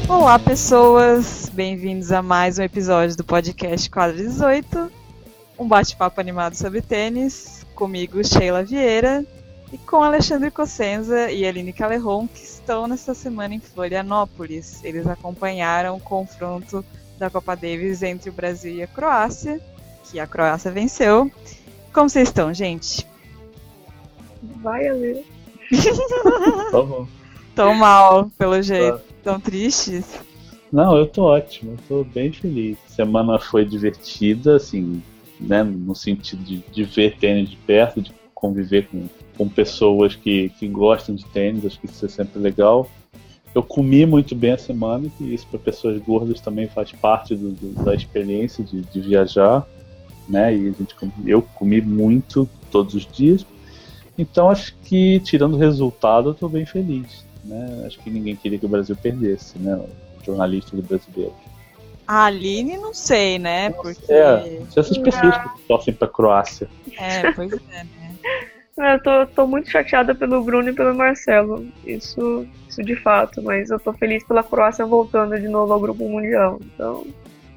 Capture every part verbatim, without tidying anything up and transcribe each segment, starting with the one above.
Olá, pessoas! Bem-vindos a mais um episódio do podcast Quadra dezoito, um bate-papo animado sobre tênis, comigo, Sheila Vieira, e com Alexandre Cossenza e Aline Calerron, que estão nesta semana em Florianópolis. Eles acompanharam o confronto da Copa Davis entre o Brasil e a Croácia, que a Croácia venceu. Como vocês estão, gente? Vai, Ale. Tá bom. Tão mal, pelo jeito. Tá. Tão tristes? Não, eu tô ótimo, eu tô bem feliz. A semana foi divertida, assim, né, no sentido de, de ver tênis de perto, de conviver com, com pessoas que, que gostam de tênis, acho que isso é sempre legal. Eu comi muito bem a semana, e isso para pessoas gordas também faz parte do, do, da experiência de, de viajar, né, e a gente, eu comi muito todos os dias, então acho que, tirando o resultado, eu tô bem feliz. Né? Acho que ninguém queria que o Brasil perdesse, né? Jornalistas brasileiros. A Aline, não sei, né? Porque... É, essas pessoas que torcem pra Croácia. É, pois é, né? Eu tô, tô muito chateada pelo Bruno e pelo Marcelo. Isso, isso de fato, mas eu tô feliz pela Croácia voltando de novo ao Grupo Mundial. Então,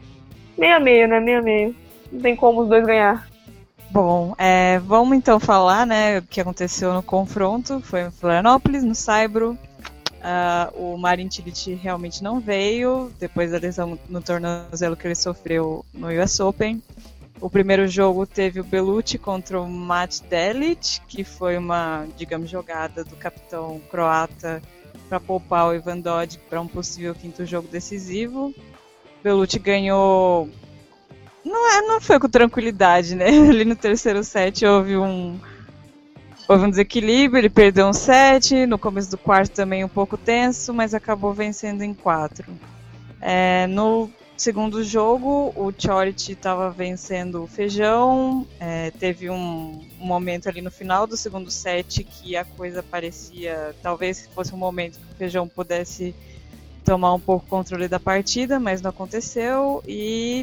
meio a meio, né? Meio a meio. Não tem como os dois ganhar. Bom, é, vamos então falar, né, o que aconteceu no confronto. Foi em Florianópolis, no Saibro. Uh, o Marin Cilic realmente não veio, depois da lesão no tornozelo que ele sofreu no U S Open. O primeiro jogo teve o Belucci contra o Matt Delic, que foi uma, digamos, jogada do capitão croata para poupar o Ivan Dodig para um possível quinto jogo decisivo. Belucci ganhou... Não, é, não foi com tranquilidade, né? Ali no terceiro set houve um... Houve um desequilíbrio, ele perdeu um set, no começo do quarto também um pouco tenso, mas acabou vencendo em quatro. É, no segundo jogo, o Coric estava vencendo o Feijão, é, teve um, um momento ali no final do segundo set que a coisa parecia, talvez fosse um momento que o Feijão pudesse tomar um pouco o controle da partida, mas não aconteceu, e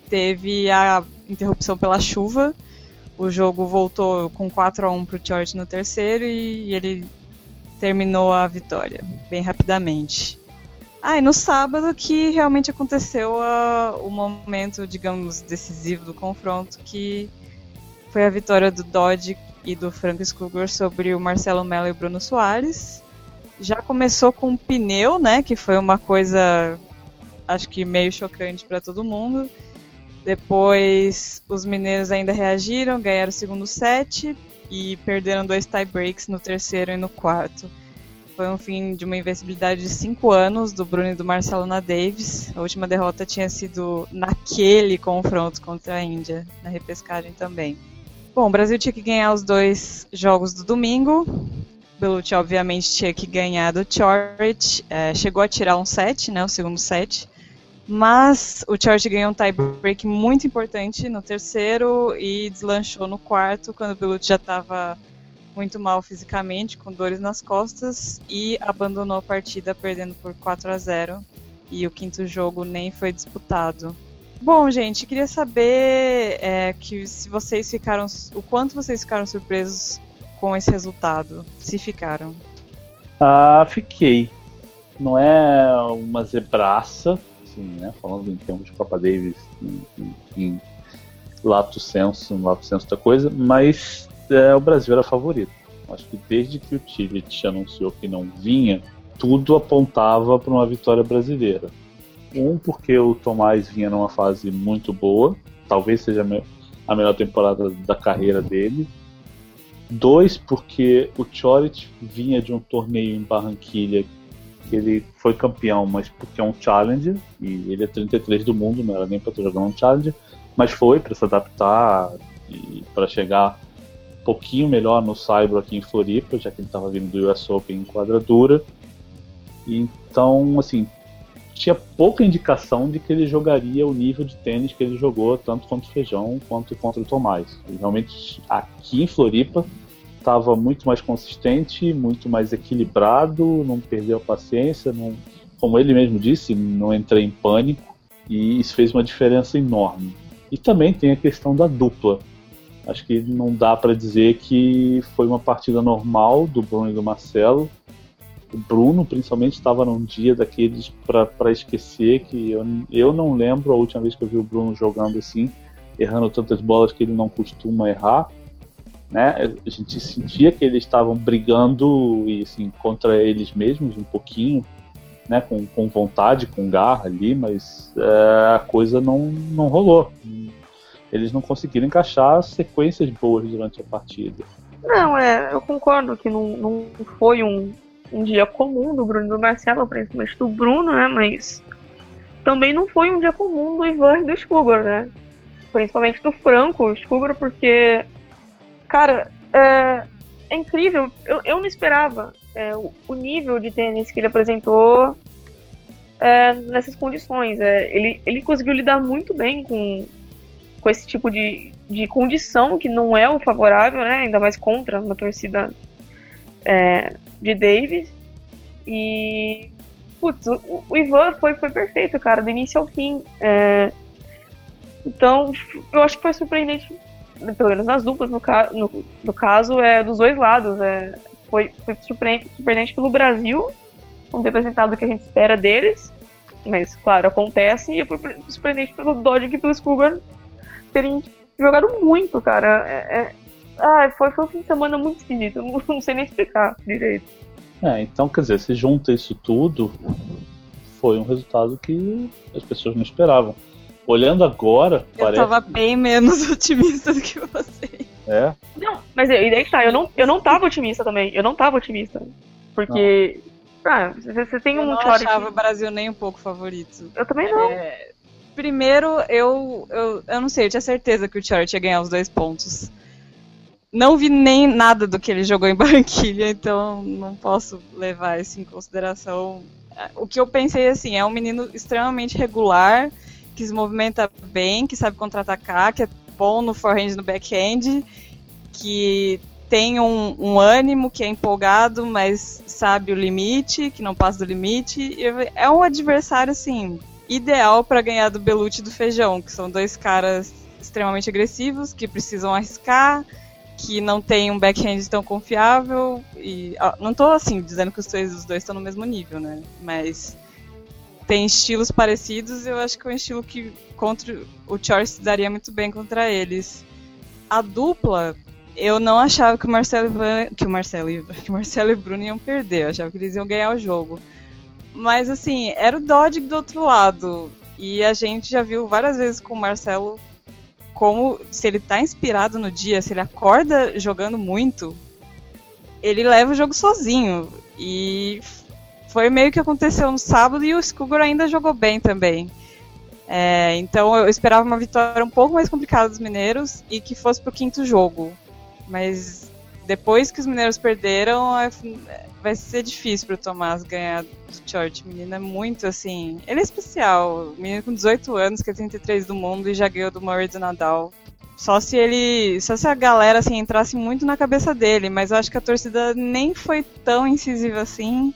teve a interrupção pela chuva. O jogo voltou com quatro a um para o Coric no terceiro e ele terminou a vitória bem rapidamente. Ah, e no sábado que realmente aconteceu a, o momento, digamos, decisivo do confronto, que foi a vitória do Dodig e do Frank Schugler sobre o Marcelo Mello e o Bruno Soares. Já começou com o pneu, né, que foi uma coisa, acho que meio chocante para todo mundo. Depois, os mineiros ainda reagiram, ganharam o segundo set e perderam dois tie-breaks no terceiro e no quarto. Foi um fim de uma invencibilidade de cinco anos do Bruno e do Marcelo na Davis. A última derrota tinha sido naquele confronto contra a Índia, na repescagem também. Bom, o Brasil tinha que ganhar os dois jogos do domingo. O Belucci, obviamente, tinha que ganhar do Coric. É, chegou a tirar um set, né, o segundo set. Mas o Coric ganhou um tie-break muito importante no terceiro e deslanchou no quarto, quando o Belucci já estava muito mal fisicamente, com dores nas costas, e abandonou a partida perdendo por quatro a zero. E o quinto jogo nem foi disputado. Bom, gente, queria saber é, que se vocês ficaram, o quanto vocês ficaram surpresos com esse resultado, se ficaram. Ah, fiquei. Não é uma zebraça. Assim, né? Falando em termos de Copa Davis, em, em, em lato sensu, um lato sensu da coisa, mas é, o Brasil era favorito. Acho que desde que o Cilic anunciou que não vinha, tudo apontava para uma vitória brasileira. Um, porque o Tomás vinha numa fase muito boa, talvez seja a melhor temporada da carreira dele. Dois, porque o Coric vinha de um torneio em Barranquilha, ele foi campeão, mas porque é um Challenger, e ele é trinta e três do mundo, não era nem para estar jogando um Challenger, mas foi para se adaptar e para chegar um pouquinho melhor no Saibro aqui em Floripa, já que ele estava vindo do U S Open em quadradura. Então, assim, tinha pouca indicação de que ele jogaria o nível de tênis que ele jogou, tanto contra o Feijão quanto contra o Tomás. Ele realmente, aqui em Floripa, estava muito mais consistente, muito mais equilibrado, não perdeu a paciência, não, como ele mesmo disse, não entrei em pânico, e isso fez uma diferença enorme. E também tem a questão da dupla. Acho que não dá para dizer que foi uma partida normal do Bruno e do Marcelo. O Bruno, principalmente, estava num dia daqueles para esquecer, que eu, eu não lembro a última vez que eu vi o Bruno jogando assim, errando tantas bolas que ele não costuma errar, né? A gente sentia que eles estavam brigando e, assim, contra eles mesmos um pouquinho, né? com, com vontade, com garra ali, mas é, a coisa não, não rolou. Eles não conseguiram encaixar sequências boas durante a partida. Não, é, eu concordo que não, não foi um, um dia comum do Bruno e do Marcelo, principalmente do Bruno, né? Mas também não foi um dia comum do Ivan e do Skugor, né? Principalmente do Franco, o Skugor, porque, cara, é, é incrível. Eu, eu não esperava é, o, o nível de tênis que ele apresentou é, nessas condições. É, ele, ele conseguiu lidar muito bem com, com esse tipo de, de condição que não é o favorável, né? Ainda mais contra uma torcida é, de Davis. E, putz, o, o Ivan foi, foi perfeito, cara, do início ao fim. É, então, eu acho que foi surpreendente, pelo menos nas duplas, no, ca- no, no caso, é, dos dois lados. É, foi foi surpreendente, surpreendente pelo Brasil, não ter apresentado o que a gente espera deles, mas, claro, acontece, e foi surpreendente pelo Dodig e pelo Skugor terem jogado muito, cara. É, é, ah, foi, foi um fim de semana muito esquisito, eu não, não sei nem explicar direito. É, então, quer dizer, se junta isso tudo, foi um resultado que as pessoas não esperavam. Olhando agora, eu parece... tava bem menos otimista do que você. É? Não, mas e daí que tá, eu não, eu não tava otimista também, eu não tava otimista. Porque, ah, você, você tem Eu um não Chorich- achava o Brasil nem um pouco favorito. Eu também não. É, primeiro, eu, eu, eu não sei, eu tinha certeza que o Chorich ia ganhar os dois pontos. Não vi nem nada do que ele jogou em Barranquilha, então não posso levar isso em consideração. O que eu pensei, assim, é um menino extremamente regular, que se movimenta bem, que sabe contra-atacar, que é bom no forehand e no backhand, que tem um, um ânimo, que é empolgado, mas sabe o limite, que não passa do limite. É um adversário, assim, ideal para ganhar do Belucci e do Feijão, que são dois caras extremamente agressivos, que precisam arriscar, que não tem um backhand tão confiável. E ó, não tô, assim, dizendo que os dois, os dois estão no mesmo nível, né? Mas tem estilos parecidos, eu acho que é um estilo que contra o Chorich se daria muito bem contra eles. A dupla, eu não achava que o Marcelo, Ivan, que o Marcelo, que o Marcelo e o Bruno iam perder, eu achava que eles iam ganhar o jogo. Mas assim, era o Dodig do outro lado, e a gente já viu várias vezes com o Marcelo como, se ele tá inspirado no dia, se ele acorda jogando muito, ele leva o jogo sozinho. E foi meio que aconteceu no sábado, e o Skugor ainda jogou bem também. É, então eu esperava uma vitória um pouco mais complicada dos mineiros e que fosse pro quinto jogo. Mas depois que os mineiros perderam, vai ser difícil pro Tomás ganhar do Chorich. O menino é muito, assim... Ele é especial. O menino com dezoito anos, que é trinta e três do mundo e já ganhou do Murray e do Nadal. Só se ele... Só se a galera, assim, entrasse muito na cabeça dele. Mas eu acho que a torcida nem foi tão incisiva assim.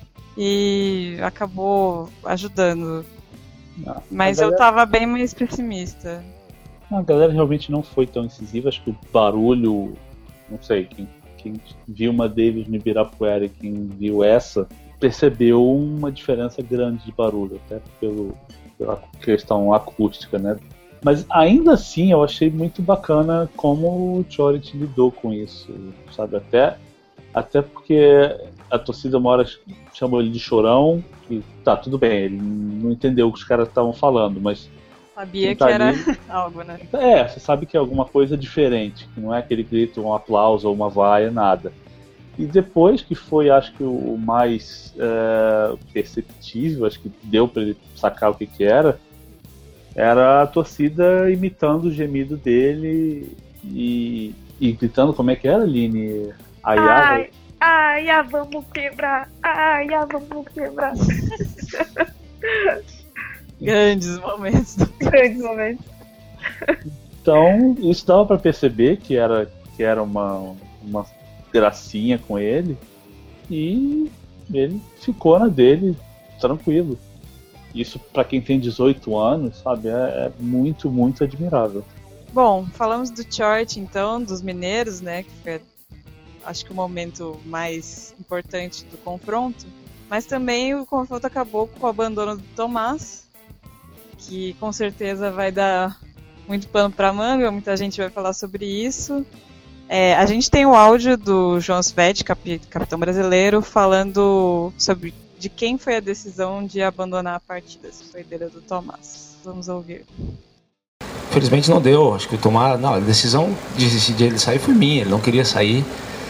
E acabou ajudando. Não, mas galera... eu tava bem mais pessimista. Não, a galera realmente não foi tão incisiva. Acho que o barulho... Não sei, quem, quem viu uma Davis no Ibirapuera e quem viu essa percebeu uma diferença grande de barulho, até pelo, pela questão acústica, né? Mas ainda assim eu achei muito bacana como o Chorich lidou com isso, sabe? Até, até porque a torcida uma hora chamou ele de chorão, que tá, tudo bem, ele não entendeu o que os caras estavam falando, mas sabia tá que era ali, algo, né? É, você sabe que é alguma coisa diferente, que não é aquele grito, um aplauso ou uma vaia, nada. E depois, que foi, acho que o mais é, perceptível, acho que deu para ele sacar o que que era, era a torcida imitando o gemido dele e, e gritando, como é que era, Aline? Ai, ai, ai, ai, vamos quebrar, ai, ai, vamos quebrar. Grandes momentos. Grandes momentos. Então, isso dava para perceber que era, que era uma, uma gracinha com ele, e ele ficou na dele, tranquilo. Isso, para quem tem dezoito anos, sabe, é, é muito, muito admirável. Bom, falamos do Chorich, então, dos mineiros, né, que foi acho que o momento mais importante do confronto, mas também o confronto acabou com o abandono do Tomás, que com certeza vai dar muito pano para manga, muita gente vai falar sobre isso. É, a gente tem o áudio do João Svetti, cap- capitão brasileiro, falando sobre de quem foi a decisão de abandonar a partida, se foi dele ou do Tomás. Vamos ouvir. Infelizmente não deu, acho que o Tomás, não, a decisão de, de ele sair foi minha, ele não queria sair,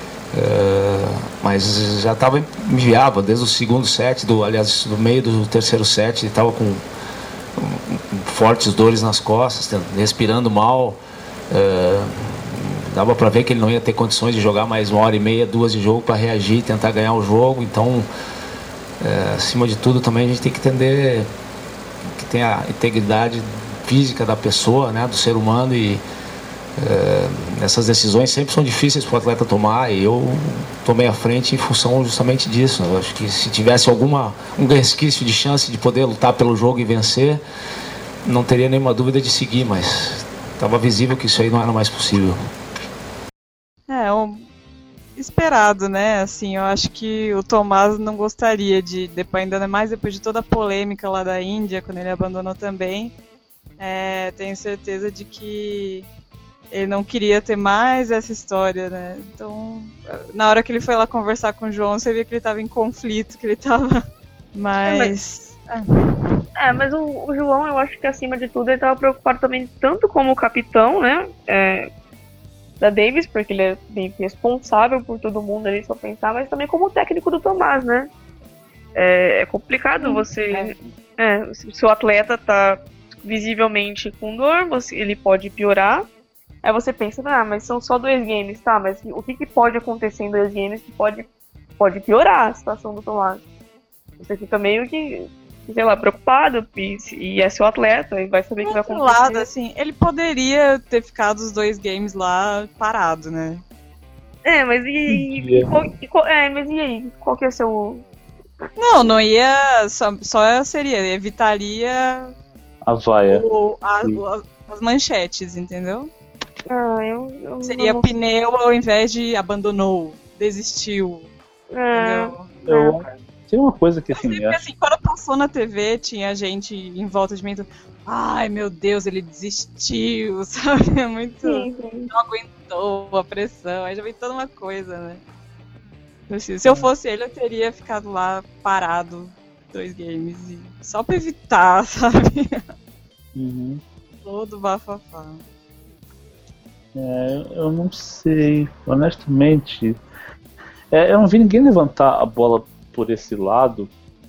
uh, mas já estava enviável desde o segundo set, do, aliás, do meio do terceiro set, ele estava com um, fortes dores nas costas, respirando mal, uh, dava para ver que ele não ia ter condições de jogar mais uma hora e meia, duas de jogo para reagir, tentar ganhar o jogo, então, uh, acima de tudo também a gente tem que entender que tem a integridade física da pessoa, né, do ser humano, e é, essas decisões sempre são difíceis para o atleta tomar, e eu tomei a frente em função justamente disso. Eu acho que se tivesse alguma um resquício de chance de poder lutar pelo jogo e vencer, não teria nenhuma dúvida de seguir, mas estava visível que isso aí não era mais possível. É, um esperado, né? Assim, eu acho que o Tomás não gostaria de, depois, ainda mais depois de toda a polêmica lá da Índia, quando ele abandonou também. É, tenho certeza de que ele não queria ter mais essa história, né? Então, na hora que ele foi lá conversar com o João, você via que ele estava em conflito, que ele estava mais... É, mas, é, mas o, o João, eu acho que acima de tudo, ele estava preocupado também tanto como capitão, né? É, da Davis, porque ele é bem responsável por todo mundo ali, só pensar, mas também como técnico do Tomás, né? É, é complicado você... É, se o seu atleta tá visivelmente com dor, você, ele pode piorar. Aí você pensa, ah, mas são só dois games, tá? Mas o que, que pode acontecer em dois games que pode, pode piorar a situação do Tomás? Você fica meio que, sei lá, preocupado, e, e é seu atleta, e vai saber o que vai acontecer. Do outro lado, assim, ele poderia ter ficado os dois games lá parado, né? É, mas e, e, e, qual, é, mas e aí? Qual que é o seu... Não, não ia, só, só seria, evitaria... A vaia. O, a, o, as manchetes, entendeu? Ah, eu, eu Seria não... pneu ao invés de abandonou, desistiu. É, entendeu? Eu, tem uma coisa que assim, Porque, é... assim, quando passou na T V, tinha gente em volta de mim. Ai, meu Deus, ele desistiu, sabe? É muito. sim, sim. Não aguentou a pressão. Aí já vem toda uma coisa, né? Assim, se eu fosse ele, eu teria ficado lá parado dois games. E... só pra evitar, sabe? Uhum. Todo bafafá. É, eu não sei, honestamente. É, eu não vi ninguém levantar a bola por esse lado,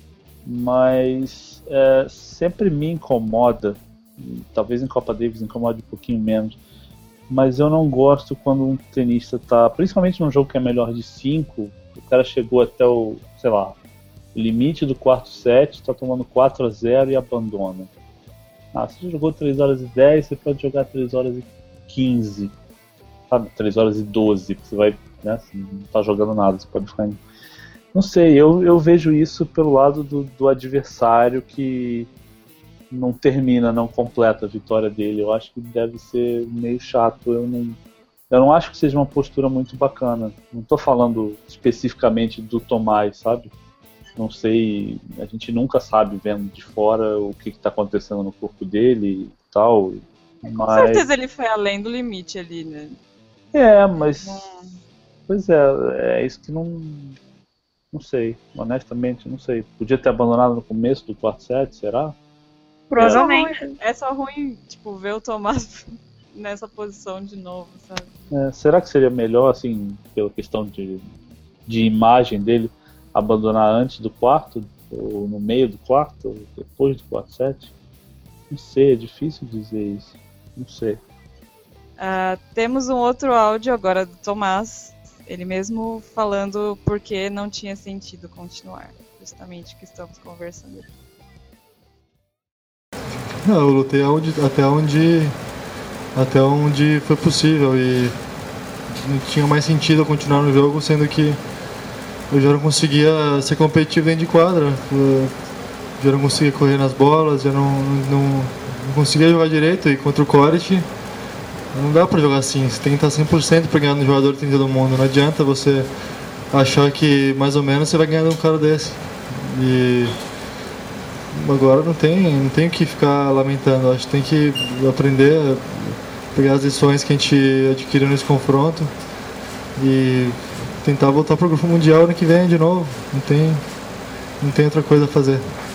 mas é, sempre me incomoda. Talvez em Copa Davis incomode um pouquinho menos, mas eu não gosto quando um tenista tá, principalmente num jogo que é melhor de cinco, o cara chegou até o, sei lá, o limite do quarto set, tá tomando quatro a zero e abandona. Ah, você jogou três horas e dez, você pode jogar três horas e quinze, sabe? três horas e doze, você vai, né? Você não tá jogando nada, você pode ficar em... Não sei, eu, eu vejo isso pelo lado do, do adversário que não termina, não completa a vitória dele. Eu acho que deve ser meio chato. Eu não, eu não acho que seja uma postura muito bacana. Não tô falando especificamente do Tomás, sabe? Não sei, a gente nunca sabe vendo de fora o que está acontecendo no corpo dele e tal. Com mas... certeza ele foi além do limite ali, né? É, mas... Hum. Pois é, é isso que não... Não sei, honestamente, não sei. Podia ter abandonado no começo do quarto set, será? Provavelmente. É só ruim, tipo, ver o Tomás nessa posição de novo, sabe? É, será que seria melhor, assim, pela questão de, de imagem dele, abandonar antes do quarto, ou no meio do quarto, ou depois do quarto set? Não sei, é difícil dizer isso. Não sei. Uh, temos um outro áudio agora do Tomás, ele mesmo falando porque não tinha sentido continuar, justamente o que estamos conversando aqui. Não, eu lutei aonde, até onde até onde foi possível e não tinha mais sentido eu continuar no jogo, sendo que eu já não conseguia ser competitivo dentro de quadra, eu já não conseguia correr nas bolas, já não, não, não conseguia jogar direito, e contra o Koret Não dá pra jogar assim, você tem que estar cem por cento pra ganhar no jogador que tem todo mundo. Não adianta você achar que mais ou menos você vai ganhar de um cara desse. E agora não tem, não tem o que ficar lamentando. Acho que tem que aprender a pegar as lições que a gente adquiriu nesse confronto e tentar voltar pro grupo mundial ano que vem de novo. Não tem, não tem outra coisa a fazer.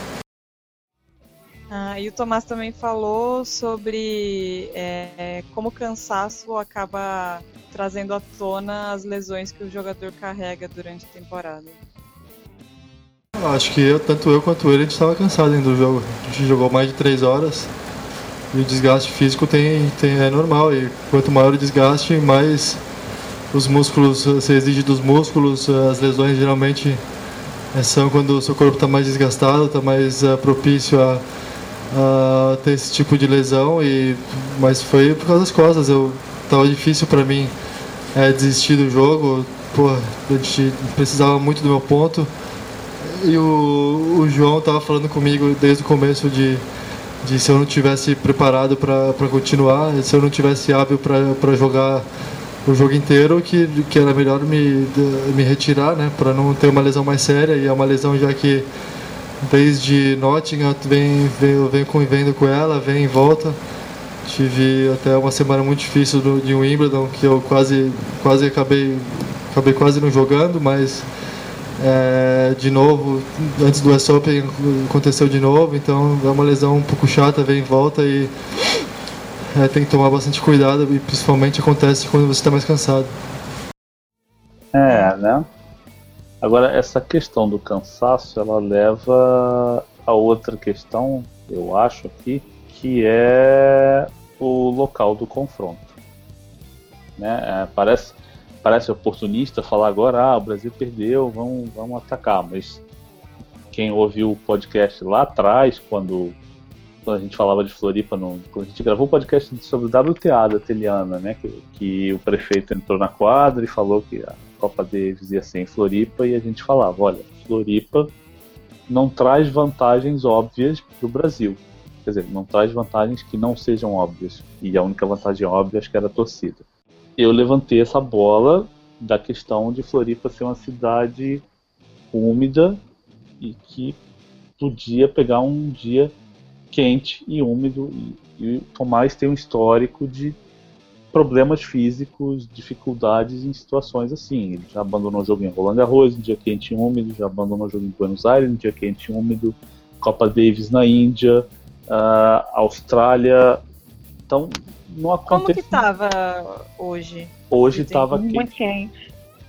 Ah, e o Tomás também falou sobre é, como o cansaço acaba trazendo à tona as lesões que o jogador carrega durante a temporada. Acho que eu, tanto eu quanto ele, a gente estava cansado ainda do jogo. A gente jogou mais de três horas e o desgaste físico tem, tem, é normal. E quanto maior o desgaste, mais os músculos, você exige dos músculos. As lesões geralmente são quando o seu corpo está mais desgastado, está mais uh, propício a, a ter esse tipo de lesão. E, mas foi por causa das costas. Eu, tava difícil para mim é, desistir do jogo. Pô, a gente precisava muito do meu ponto. E o, o João estava falando comigo desde o começo de, de se eu não tivesse preparado para continuar, se eu não tivesse hábil para jogar o jogo inteiro, que, que era melhor me, me retirar, né, para não ter uma lesão mais séria. E é uma lesão já que desde Nottingham vem, vem, vem convivendo com ela, vem e volta. Tive até uma semana muito difícil do, de Wimbledon, que eu quase, quase acabei, acabei quase não jogando, mas É, de novo, antes do U S Open aconteceu de novo, então é uma lesão um pouco chata, vem e volta e é, tem que tomar bastante cuidado e principalmente acontece quando você está mais cansado. É, né? Agora, essa questão do cansaço, ela leva a outra questão, eu acho aqui, que é o local do confronto. Né? É, parece... Parece oportunista falar agora, ah, o Brasil perdeu, vamos, vamos atacar. Mas quem ouviu o podcast lá atrás, quando, quando a gente falava de Floripa, no, quando a gente gravou o podcast sobre o W T A da Teliana, né, que, que o prefeito entrou na quadra e falou que a Copa Davis ia ser em Floripa, e a gente falava, olha, Floripa não traz vantagens óbvias para o Brasil. Quer dizer, não traz vantagens que não sejam óbvias. E a única vantagem óbvia, acho que era a torcida. Eu levantei essa bola da questão de Floripa ser uma cidade úmida e que podia pegar um dia quente e úmido, e, e o Tomás tem um histórico de problemas físicos, dificuldades em situações assim. Ele já abandonou o jogo em Roland Garros, no dia quente e úmido, já abandonou o jogo em Buenos Aires, no dia quente e úmido, Copa Davis na Índia, uh, Austrália. Então, não acontece. Como que tava hoje? Hoje estava muito quente. quente.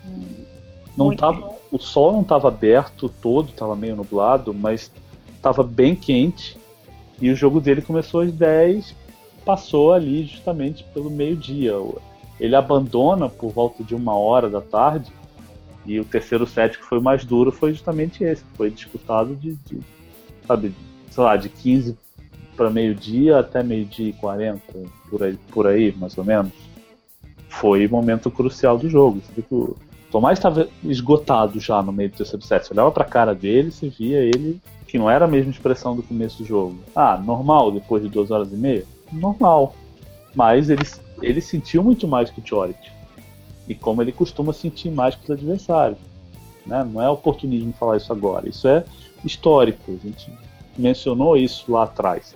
Não Muito tava, o sol não estava aberto todo, estava meio nublado, mas estava bem quente. E o jogo dele começou às dez, passou ali justamente pelo meio-dia. Ele abandona por volta de uma hora da tarde, e o terceiro set, que foi o mais duro, foi justamente esse. Foi disputado de, de sabe, sei lá, de quinze para meio-dia até meio-dia e quarenta, por aí, por aí, mais ou menos. Foi o momento crucial do jogo. Você viu que o Tomás estava esgotado já no meio do terceiro set. Você olhava para a cara dele, você via ele que não era a mesma expressão do começo do jogo. Ah, normal depois de duas horas e meia? Normal. Mas ele, ele sentiu muito mais que o Ćorić. E como ele costuma sentir mais que os adversários. Né? Não é oportunismo falar isso agora. Isso é histórico. A gente mencionou isso lá atrás.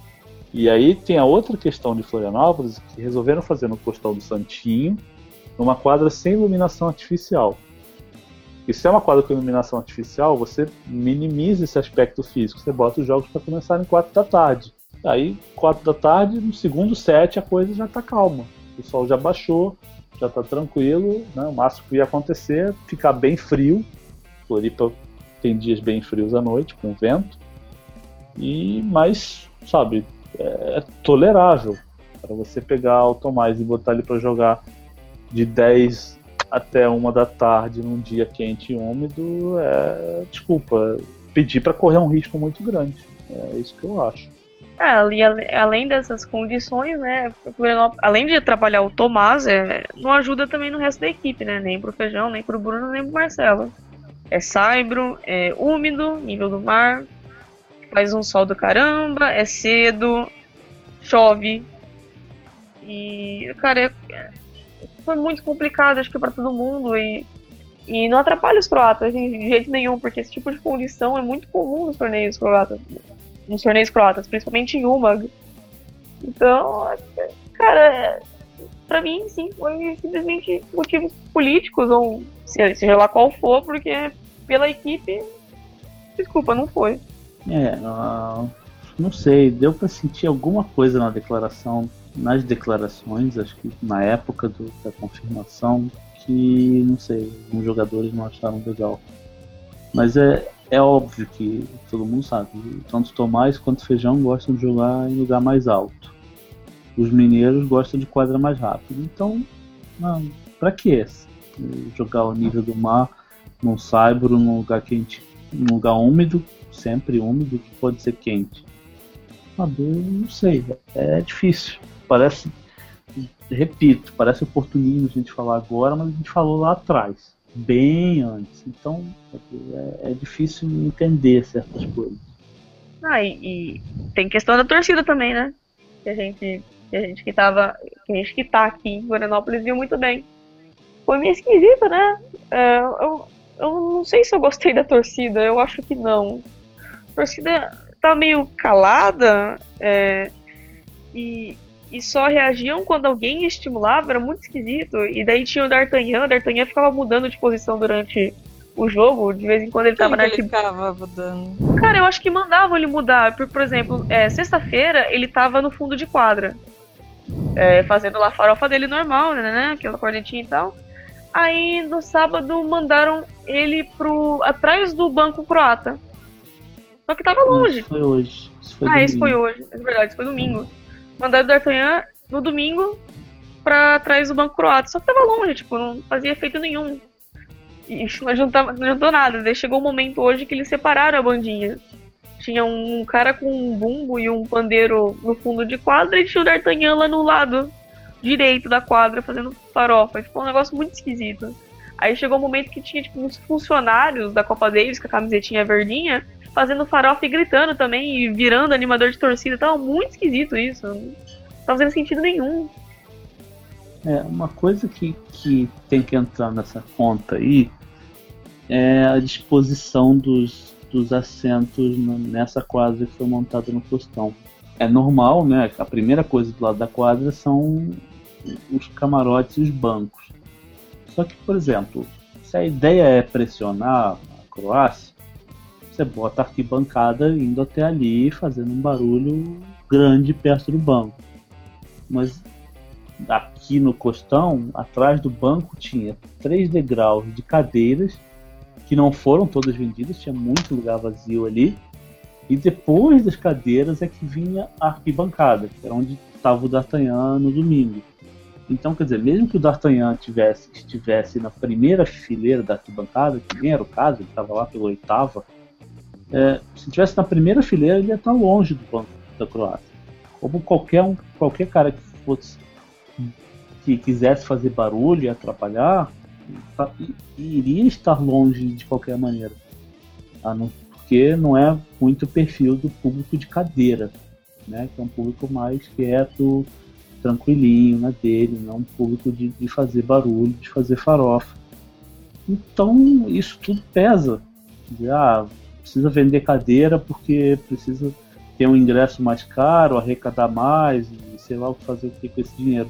E aí tem a outra questão de Florianópolis, que resolveram fazer no Costão do Santinho, numa quadra sem iluminação artificial. E se é uma quadra com iluminação artificial, você minimiza esse aspecto físico. Você bota os jogos para começar em quatro da tarde. Aí, quatro da tarde, no segundo set, a coisa já está calma. O sol já baixou, já está tranquilo. Né? O máximo que ia acontecer é ficar bem frio. Floripa tem dias bem frios à noite, com vento. E, mas, sabe, é tolerável. Para você pegar o Tomás e botar ele para jogar de dez até uma da tarde num dia quente e úmido, é, desculpa, pedir para correr um risco muito grande. É isso que eu acho. É, ali, além dessas condições, né, além de atrapalhar o Tomás, é, não ajuda também no resto da equipe, né, nem pro Feijão, nem pro Bruno, nem pro Marcelo. É saibro, é úmido, nível do mar, faz um sol do caramba, é cedo, chove. E, cara, é, foi muito complicado, acho que pra todo mundo. E, e não atrapalha os croatas de jeito nenhum, porque esse tipo de condição é muito comum nos torneios croatas. Nos torneios croatas, principalmente em Umag. Então, cara, pra mim, sim, foi simplesmente motivos políticos, ou seja lá qual for, porque pela equipe, desculpa, não foi. É, uh, não sei, deu pra sentir alguma coisa na declaração, nas declarações, acho que na época do, da confirmação, que, não sei, alguns jogadores não acharam legal. Mas é, é óbvio que todo mundo sabe, tanto Tomás quanto Feijão gostam de jogar em lugar mais alto. Os mineiros gostam de quadra mais rápida. Então, não, pra que jogar ao nível do mar, num saibro, num lugar quente, num lugar úmido, sempre úmido, que pode ser quente? Ah, eu não sei, é difícil. Parece, repito, parece oportunismo a gente falar agora, mas a gente falou lá atrás, bem antes. Então, é, é difícil entender certas coisas. Ah, e, e tem questão da torcida também, né? Que a gente... que a gente que tava, que a gente que tá aqui em Florianópolis viu muito bem. Foi meio esquisito, né? É, eu, eu não sei se eu gostei da torcida, eu acho que não. A torcida tá meio calada, é, e, e só reagiam quando alguém estimulava, era muito esquisito. E daí tinha o D'Artagnan, o D'Artagnan ficava mudando de posição durante o jogo, de vez em quando ele tava Quem na que ele arquibancada. ficava mudando? Cara, eu acho que mandavam ele mudar. Por, por exemplo, é, sexta-feira ele tava no fundo de quadra. É, fazendo lá a farofa dele normal, né, né, aquela cornetinha e tal. Aí no sábado mandaram ele pro atrás do banco croata. Só que tava longe. Isso foi hoje. Isso foi ah, domingo. isso foi hoje, é verdade, isso foi domingo. Mandaram o D'Artagnan no domingo pra trás do banco croata. Só que tava longe, tipo, não fazia efeito nenhum. E não adiantava, não adiantou nada. Daí chegou um momento hoje que eles separaram a bandinha. Tinha um cara com um bumbo e um pandeiro no fundo de quadra e tinha o D'Artagnan lá no lado direito da quadra fazendo farofa. Ficou um negócio muito esquisito. Aí chegou um momento que tinha tipo, uns funcionários da Copa Davis com a camisetinha verdinha fazendo farofa e gritando também e virando animador de torcida. Tava muito esquisito isso. Não tava fazendo sentido nenhum. É, uma coisa que, que tem que entrar nessa conta aí é a disposição dos dos assentos nessa quadra que foi montada no Tostão. É normal, né? A primeira coisa do lado da quadra são os camarotes e os bancos. Só que, por exemplo, se a ideia é pressionar a Croácia, você bota a arquibancada indo até ali, fazendo um barulho grande perto do banco. Mas aqui no Costão, atrás do banco, tinha três degraus de cadeiras que não foram todas vendidas, tinha muito lugar vazio ali, e depois das cadeiras é que vinha a arquibancada, que era onde estava o D'Artagnan no domingo. Então, quer dizer, mesmo que o D'Artagnan tivesse, estivesse na primeira fileira da arquibancada, que nem era o caso, ele estava lá pela oitava, é, se estivesse na primeira fileira, ele ia estar longe do banco da Croácia. Como qualquer, um, qualquer cara que fosse que quisesse fazer barulho e atrapalhar, iria estar longe de qualquer maneira, ah, não, porque não é muito o perfil do público de cadeira, né, que é um público mais quieto, tranquilinho na dele, não um público de, de fazer barulho, de fazer farofa. Então isso tudo pesa. Dizer, ah, precisa vender cadeira porque precisa ter um ingresso mais caro, arrecadar mais, e sei lá o que fazer o que com esse dinheiro.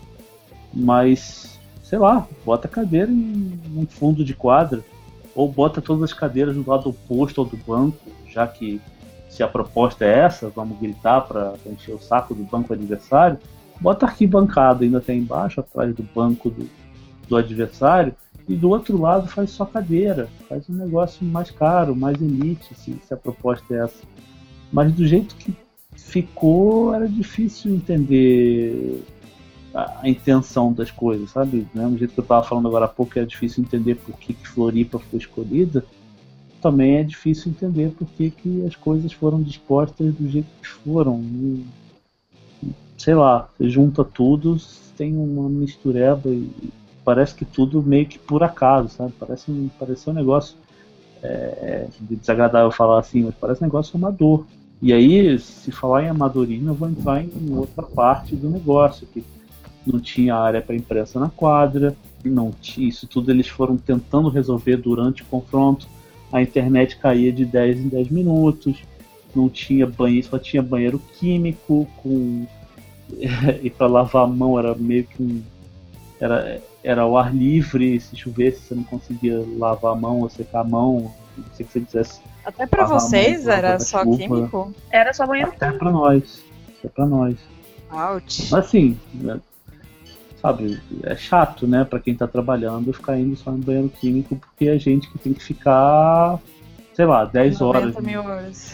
Mas sei lá, bota a cadeira em um fundo de quadra, ou bota todas as cadeiras do lado oposto ao do banco, já que se a proposta é essa, vamos gritar para encher o saco do banco adversário, bota a arquibancada ainda até embaixo, atrás do banco do, do adversário, e do outro lado faz só cadeira, faz um negócio mais caro, mais elite, se, se a proposta é essa. Mas do jeito que ficou, era difícil entender a intenção das coisas, sabe? Do mesmo jeito que eu estava falando agora há pouco, é difícil entender por que, que Floripa foi escolhida, também é difícil entender por que, que as coisas foram dispostas do jeito que foram. E, sei lá, você junta tudo, tem uma mistureba e parece que tudo meio que por acaso, sabe? Parece um, parece um negócio é, desagradável falar assim, mas parece um negócio amador. E aí, se falar em amadorismo, eu vou entrar em outra parte do negócio, que não tinha área para imprensa na quadra, não tinha, isso tudo eles foram tentando resolver durante o confronto. A internet caía de dez em dez minutos, não tinha banheiro, só tinha banheiro químico, com e para lavar a mão era meio que um era, era ao ar livre, se chovesse você não conseguia lavar a mão ou secar a mão, se você quisesse. Até pra vocês mão, era só chuva. químico? Era só banheiro. Até pra nós. Até pra nós. Ouch. Mas assim, né, sabe, é chato, né, pra quem tá trabalhando ficar indo só no banheiro químico, porque é gente que tem que ficar, sei lá, dez horas. noventa mil horas.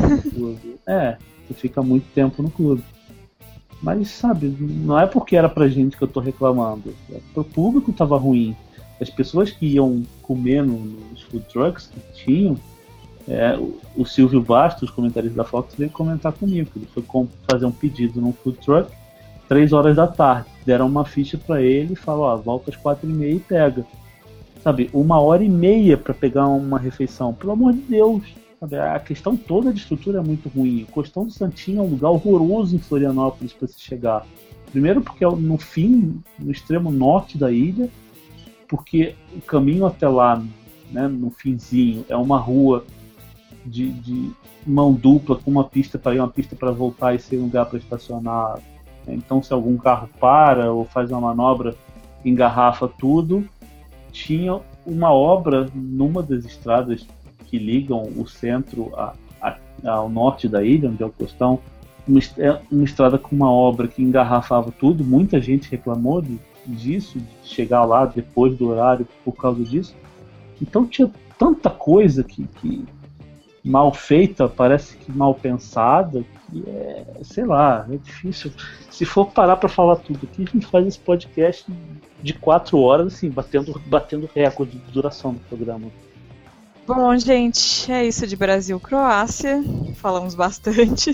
É, você fica muito tempo no clube. Mas, sabe, não é porque era pra gente que eu tô reclamando. É pro público tava ruim. As pessoas que iam comer nos food trucks que tinham, é, o, o Silvio Bastos, comentarista da Fox, veio comentar comigo. Ele foi com, fazer um pedido num food truck, três horas da tarde. Deram uma ficha pra ele e falou, ó, volta às quatro e meia e pega. Sabe, uma hora e meia pra pegar uma refeição. Pelo amor de Deus. Sabe, a questão toda de estrutura é muito ruim. O Costão do Santinho é um lugar horroroso em Florianópolis para se chegar. Primeiro porque é no fim, no extremo norte da ilha, porque o caminho até lá, né, no finzinho, é uma rua de, de mão dupla com uma pista para ir, uma pista para voltar e sem lugar para estacionar. Então, se algum carro para ou faz uma manobra, engarrafa tudo. Tinha uma obra numa das estradas que ligam o centro a, a, ao norte da ilha, onde é o Costão, uma, uma estrada com uma obra que engarrafava tudo. Muita gente reclamou de, disso, de chegar lá depois do horário por causa disso. Então tinha tanta coisa que, que mal feita, parece que mal pensada, que é, sei lá, é difícil. Se for parar para falar tudo aqui, a gente faz esse podcast de quatro horas, assim, batendo, batendo recorde de duração do programa. Bom, gente, é isso de Brasil-Croácia. Falamos bastante.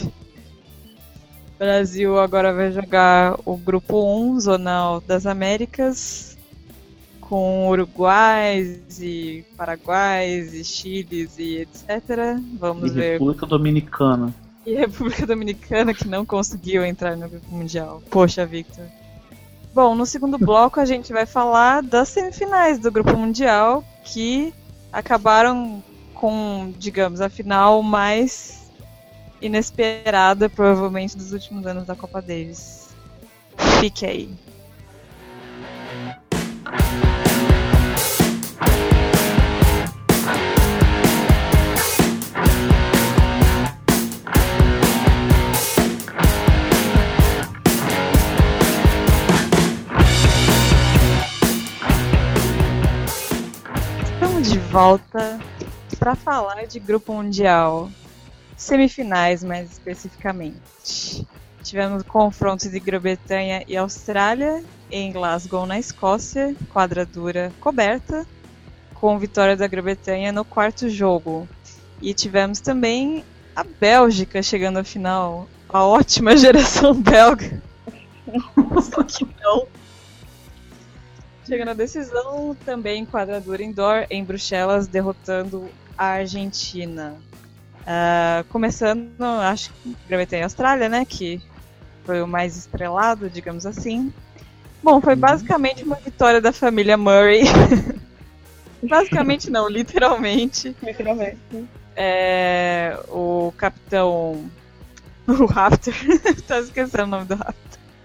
Brasil agora vai jogar o grupo um, Zonal das Américas, com Uruguais e Paraguais e Chiles e etcétera. Vamos e ver. República Dominicana. E República Dominicana, que não conseguiu entrar no grupo mundial. Poxa, Victor. Bom, no segundo bloco a gente vai falar das semifinais do grupo mundial, que acabaram com, digamos, a final mais inesperada, provavelmente, dos últimos anos da Copa Davis. Fique aí. De volta para falar de grupo mundial, semifinais mais especificamente. Tivemos confrontos de Grã-Bretanha e Austrália em Glasgow, na Escócia, quadradura coberta, com vitória da Grã-Bretanha no quarto jogo. E tivemos também a Bélgica chegando à final, a ótima geração belga. Só que não. Chegando à decisão, também quadradura indoor em Bruxelas, derrotando a Argentina. Uh, começando, acho que Grã-Bretanha e Austrália, né, que foi o mais estrelado, digamos assim. Bom, foi basicamente uma vitória da família Murray. Basicamente não, literalmente. Literalmente. É, o capitão... O Raptor. Tô esquecendo o nome do Raptor.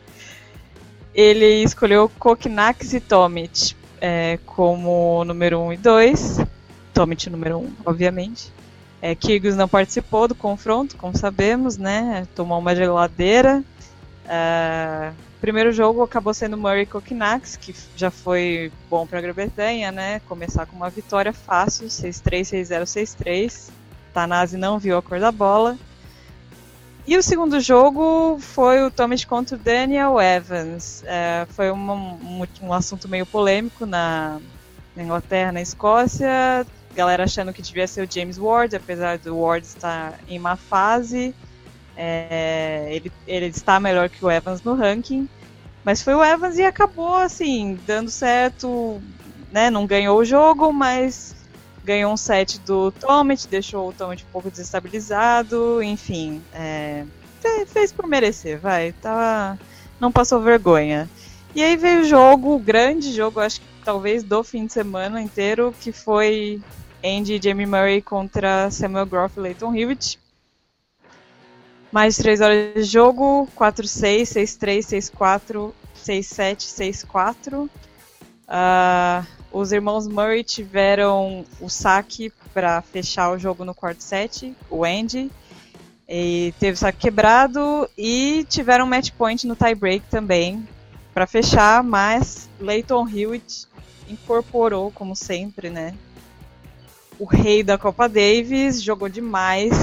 Ele escolheu Kokkinakis e Tomic é, como número um e dois. Tomic número um, obviamente. É, Kyrgios não participou do confronto, como sabemos, né? Tomou uma geladeira. Uh, primeiro jogo acabou sendo Murray e Kokkinakis, que já foi bom para a Grã-Bretanha, né? Começar com uma vitória fácil, seis três, seis zero, seis três. Tanasi não viu a cor da bola. E o segundo jogo foi o Tomic contra o Daniel Evans. É, foi uma, um, um assunto meio polêmico na, na Inglaterra, na Escócia. Galera achando que devia ser o James Ward, apesar do Ward estar em má fase. É, ele, ele está melhor que o Evans no ranking. Mas foi o Evans e acabou assim, dando certo. Né? Não ganhou o jogo, mas ganhou um set do Tomic, deixou o Tomic um pouco desestabilizado, enfim, é, fez por merecer, vai, tava, não passou vergonha. E aí veio o jogo, o grande jogo, acho que talvez do fim de semana inteiro, que foi Andy e Jamie Murray contra Samuel Groff e Leighton Hewitt. Mais de três horas de jogo, quatro seis, seis três, seis quatro, seis sete, seis quatro. Uh, os irmãos Murray tiveram o saque para fechar o jogo no quarto set, o Andy. E teve o saque quebrado e tiveram match point no tie break também para fechar, mas Leighton Hewitt incorporou, como sempre, né? O rei da Copa Davis, jogou demais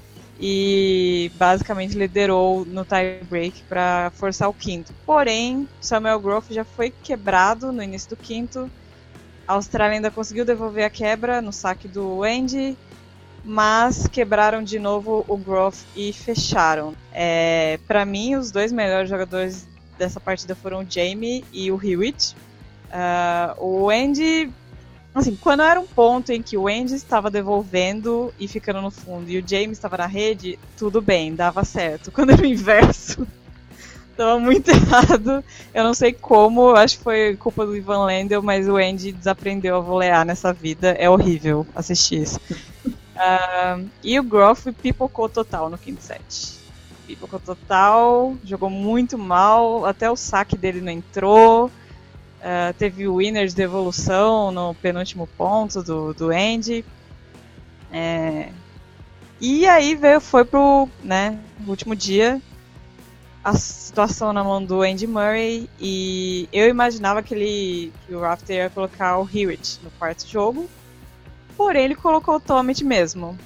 e basicamente liderou no tie break para forçar o quinto. Porém, Samuel Groff já foi quebrado no início do quinto. A Austrália ainda conseguiu devolver a quebra no saque do Andy, mas quebraram de novo o Groff e fecharam. É, para mim, os dois melhores jogadores dessa partida foram o Jamie e o Hewitt. Uh, o Andy, assim, quando era um ponto em que o Andy estava devolvendo e ficando no fundo e o Jamie estava na rede, tudo bem, dava certo. Quando era o inverso, estava muito errado. Eu não sei como, eu acho que foi culpa do Ivan Lendl, mas o Andy desaprendeu a volear nessa vida. É horrível assistir isso. Uh, e o Groff pipocou total no quinto set. Pipocou total, jogou muito mal, até o saque dele não entrou. Uh, teve o winner de devolução no penúltimo ponto do, do Andy. É, e aí veio, foi pro, né, último dia, a situação na mão do Andy Murray. E eu imaginava que, ele, que o Rafter ia colocar o Hewitt no quarto jogo. Porém, ele colocou o Tomic mesmo.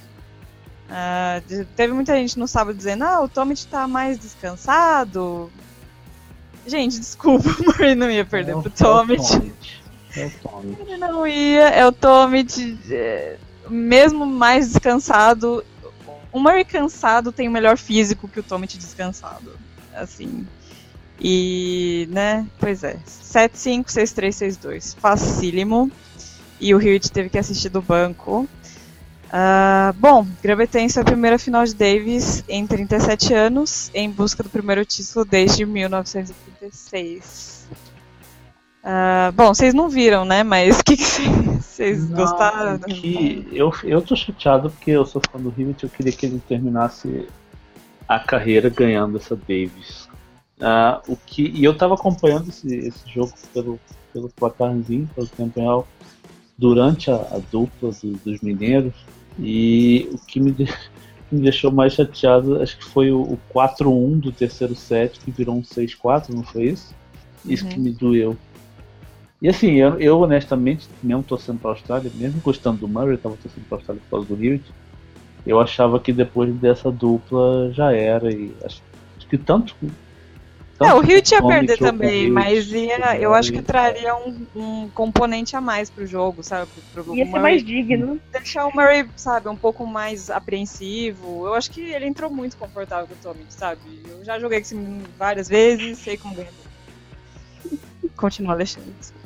Uh, teve muita gente no sábado dizendo: ah, o Tomic tá mais descansado. Gente, desculpa, o Murray não ia perder é pro Tomic. É o Tomic. Ele não ia, é o Tomic. É, mesmo mais descansado, o Murray cansado tem o melhor físico que o Tomic descansado. Assim. E, né, pois é. sete cinco, seis três, seis dois. Facílimo. E o Hewitt teve que assistir do banco. Uh, bom, Grã-Bretanha foi a primeira final de Davis em trinta e sete anos, em busca do primeiro título desde mil novecentos e trinta e seis. Uh, bom, vocês não viram, né? Mas o que vocês gostaram? Que eu, eu tô chateado porque eu sou fã do Hewitt, eu queria que ele terminasse a carreira ganhando essa Davis. Uh, o que, e eu tava acompanhando esse, esse jogo pelo, pelo placarzinho, pelo tempo real, durante a, a dupla do, dos mineiros, e o que me, de, me deixou mais chateado acho que foi o, o quatro um do terceiro set, que virou um seis quatro, não foi isso? Isso uhum. que me doeu. E assim, eu, eu honestamente, mesmo torcendo para a Austrália, mesmo gostando do Murray, eu estava torcendo para a Austrália por causa do Hewitt, eu achava que depois dessa dupla já era, e acho, acho que tanto... É, o Hewitt ia perder também, mas ia, eu acho que traria um, um componente a mais pro jogo, sabe? Pro, pro ia ser Murray, mais digno. Deixar o Murray, sabe, um pouco mais apreensivo. Eu acho que ele entrou muito confortável com o Tomic, sabe? Eu já joguei com esse menino várias vezes, sei como ganhar. Continua, Alexandre.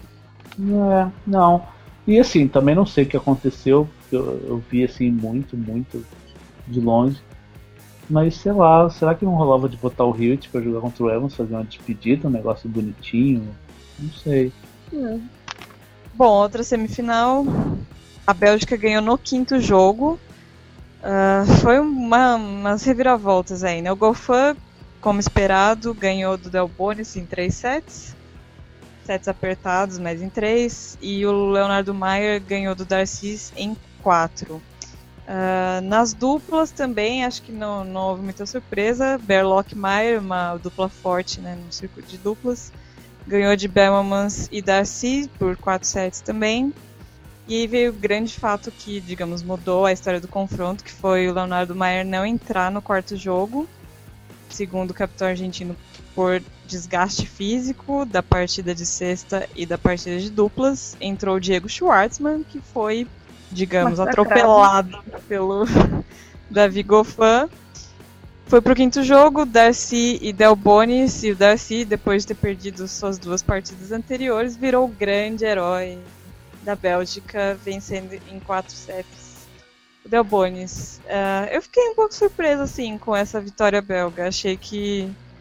É, não. E assim, também não sei o que aconteceu, porque eu, eu vi assim muito, muito de longe. Mas sei lá, será que não rolava de botar o Hewitt pra jogar contra o Evans, fazer uma despedida, um negócio bonitinho? Não sei. É. Bom, outra semifinal, a Bélgica ganhou no quinto jogo. Uh, foi uma, umas reviravoltas aí, né? O Goffin, como esperado, ganhou do Delbonis em três sets. Sets apertados, mas em três. E o Leonardo Maier ganhou do Darcy em quatro. Uh, nas duplas também, acho que não, não houve muita surpresa. Berlock-Maier, uma dupla forte, né, no circuito de duplas, ganhou de Belmans e Darcy por quatro sets também. E aí veio o grande fato que, digamos, mudou a história do confronto, que foi o Leonardo Maier não entrar no quarto jogo, segundo o capitão argentino, por desgaste físico da partida de sexta e da partida de duplas. Entrou o Diego Schwartzman, que foi, digamos, atropelado pelo Davi Goffin. Foi pro quinto jogo, Darcy e Delbonis, e o Darcy, depois de ter perdido suas duas partidas anteriores, virou o grande herói da Bélgica, vencendo em quatro sets o Delbonis. Uh, eu fiquei um pouco surpresa, assim, com essa vitória belga. Achei que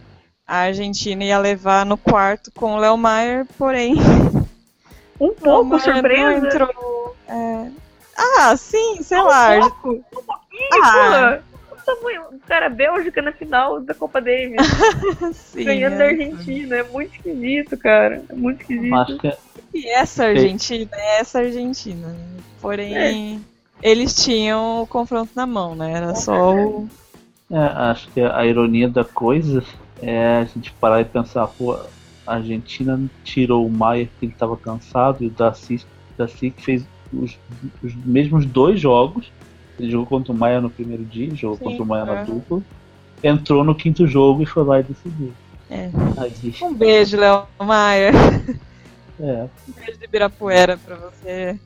a Argentina ia levar no quarto com o Léo Maier, porém... Um pouco Maier surpresa. não entrou, é... Ah, sim, sei Um lá. pouco, um pouquinho, Ah. pô. O cara, Bélgica na final da Copa Davis, Sim, ganhando é. da Argentina. É muito esquisito, cara. É muito esquisito. Acho que E essa Argentina é essa Argentina. Né? Porém, eles tinham o confronto na mão, né? Era só o... É, acho que a ironia da coisa é a gente parar e pensar, pô, a Argentina tirou o Maier porque ele estava cansado e o Darcy, Darcy que fez os, os mesmos dois jogos. Ele jogou contra o Maier no primeiro dia, jogou Sim, contra o Maier na é. dupla, entrou no quinto jogo e foi lá e decidiu. É. Aí, Um beijo, Léo Maier. é, Um beijo de Ibirapuera pra você.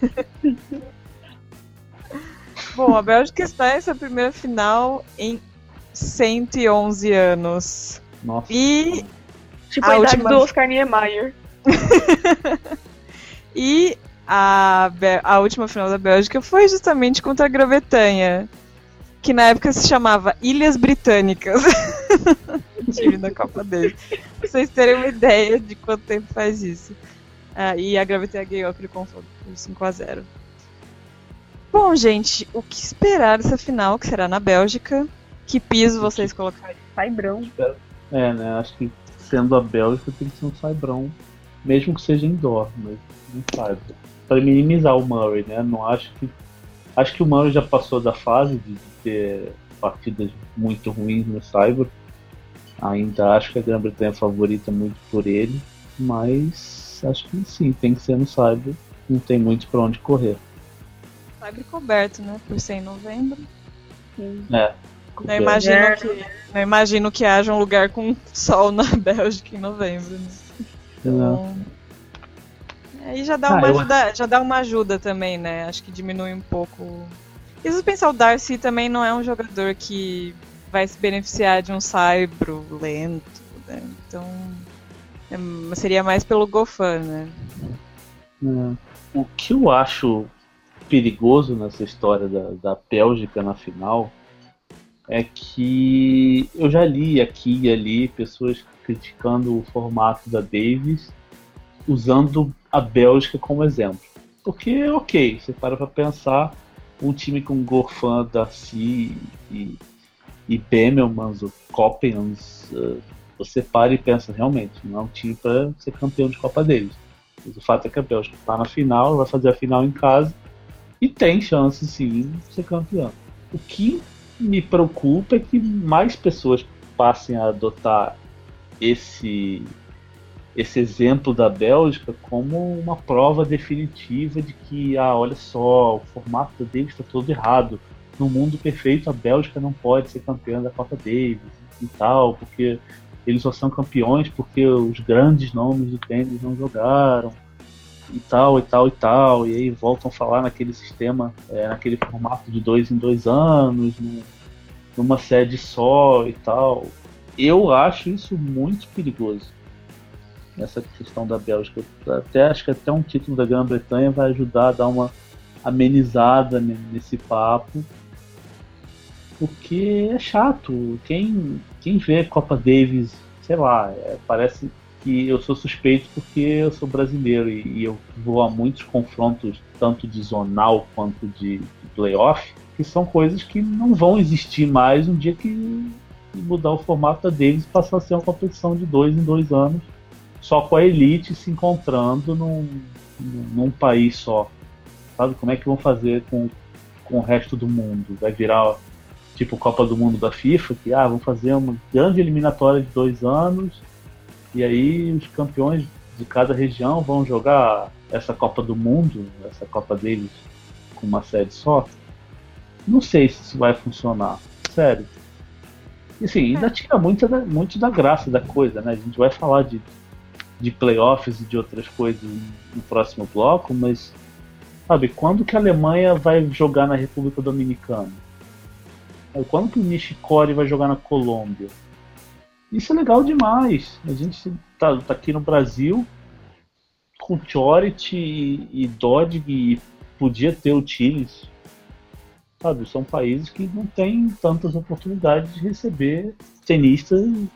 Bom, a Bélgica está em sua primeira final em cento e onze anos. nossa. E Tipo a a, idade última- do Oscar Niemeyer. E a, Bé- a última final da Bélgica foi justamente contra a Grã-Bretanha, que na época se chamava Ilhas Britânicas. O time da Copa deles. Pra vocês terem uma ideia de quanto tempo faz isso. Ah, e a Grã-Bretanha ganhou aquele confronto por cinco a zero. Bom, gente, o que esperar dessa final, que será na Bélgica? Que piso vocês colocariam? Saibrão. É, né? Acho que sendo a Bélgica tem que ser um Saibrão, mesmo que seja indoor, mas não sabe. Para minimizar o Murray, né? Não acho que. Acho que o Murray já passou da fase de ter partidas muito ruins no Cyber. Ainda acho que a Grã-Bretanha é favorita muito por ele, mas acho que sim, tem que ser no Cyber. Não tem muito para onde correr. Sabre coberto, né? Por ser em novembro. É. Não imagino, É. que, não imagino que haja um lugar com sol na Bélgica em novembro. Né? Então, aí já dá, Ah, uma eu- ajuda, já dá uma ajuda também, né? Acho que diminui um pouco. E se pensar, o Darcy também não é um jogador que vai se beneficiar de um saibro lento, né? Então é- seria mais pelo Goffin, né? É. O que eu acho perigoso nessa história da, da Bélgica na final é que eu já li aqui e ali pessoas criticando o formato da Davis usando a Bélgica como exemplo. Porque, ok, você para pra pensar, um time com Goffin, Darcy e, e Bemelmans, ou Coppens, uh, você para e pensa, realmente, não é um time para ser campeão de Copa deles. Mas o fato é que a Bélgica está na final, vai fazer a final em casa e tem chance sim de ser campeão. O que me preocupa é que mais pessoas passem a adotar esse, esse exemplo da Bélgica como uma prova definitiva de que, ah, olha só, o formato da Davis está todo errado. No mundo perfeito a Bélgica não pode ser campeã da Copa Davis e tal, porque eles só são campeões porque os grandes nomes do tênis não jogaram. E tal, e tal, e tal, e aí voltam a falar naquele sistema, é, naquele formato de dois em dois anos, num, numa sede só e tal. Eu acho isso muito perigoso, essa questão da Bélgica. Até, acho que até um título da Grã-Bretanha vai ajudar a dar uma amenizada nesse papo, porque é chato. Quem, quem vê Copa Davis, sei lá, é, parece que eu sou suspeito porque eu sou brasileiro e, e eu vou a muitos confrontos, tanto de zonal quanto de, de playoff, que são coisas que não vão existir mais um dia que mudar o formato da Davis e passar a ser uma competição de dois em dois anos, só com a elite se encontrando num, num país só. Sabe como é que vão fazer com, com o resto do mundo? Vai virar tipo Copa do Mundo da FIFA, que ah, vão fazer uma grande eliminatória de dois anos e aí os campeões de cada região vão jogar essa Copa do Mundo, essa Copa deles com uma sede só. Não sei se isso vai funcionar, sério. E assim, ainda tira muito da, muito da graça da coisa, né? A gente vai falar de, de playoffs e de outras coisas no próximo bloco, mas sabe, quando que a Alemanha vai jogar na República Dominicana? Quando que o Nishikori vai jogar na Colômbia? Isso é legal demais. A gente tá, tá aqui no Brasil com Tjorit e, e Dodig e podia ter o Chiles. Sabe, são países que não têm tantas oportunidades de receber tenistas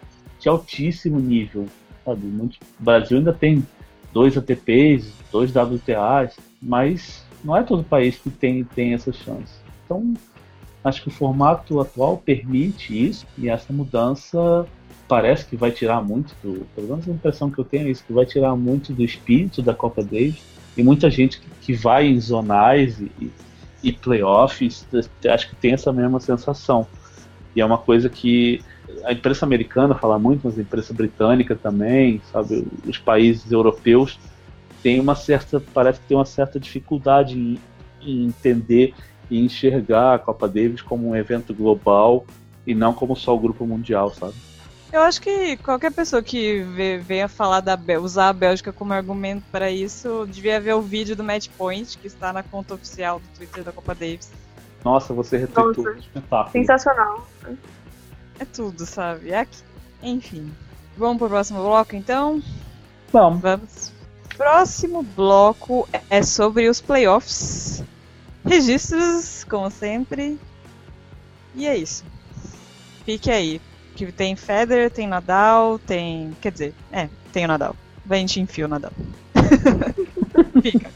de altíssimo nível, sabe? Muito, o Brasil ainda tem dois A T Ps, dois W T As, mas não é todo país que tem, tem essa chance. Então, acho que o formato atual permite isso, e essa mudança parece que vai tirar muito do, pelo menos a impressão que eu tenho é isso, que vai tirar muito do espírito da Copa Davis, e muita gente que, que vai em zonais e, e playoffs, acho que tem essa mesma sensação. E é uma coisa que a imprensa americana fala muito, mas a imprensa britânica também, sabe, os países europeus tem uma certa, parece que tem uma certa dificuldade em, em entender e enxergar a Copa Davis como um evento global e não como só o Grupo Mundial, sabe? Eu acho que qualquer pessoa que vê, venha falar da usar a Bélgica como argumento para isso, devia ver o vídeo do Match Point, que está na conta oficial do Twitter da Copa Davis. Nossa, você retweetou. Sensacional. É tudo, sabe? É aqui. Enfim. Vamos pro próximo bloco, então? Vamos. Vamos. Próximo bloco é sobre os playoffs. Registros, como sempre. E é isso. Fique aí. Que tem Federer, tem Nadal, tem... Quer dizer, é, tem o Nadal. A gente enfia o Nadal. Fica.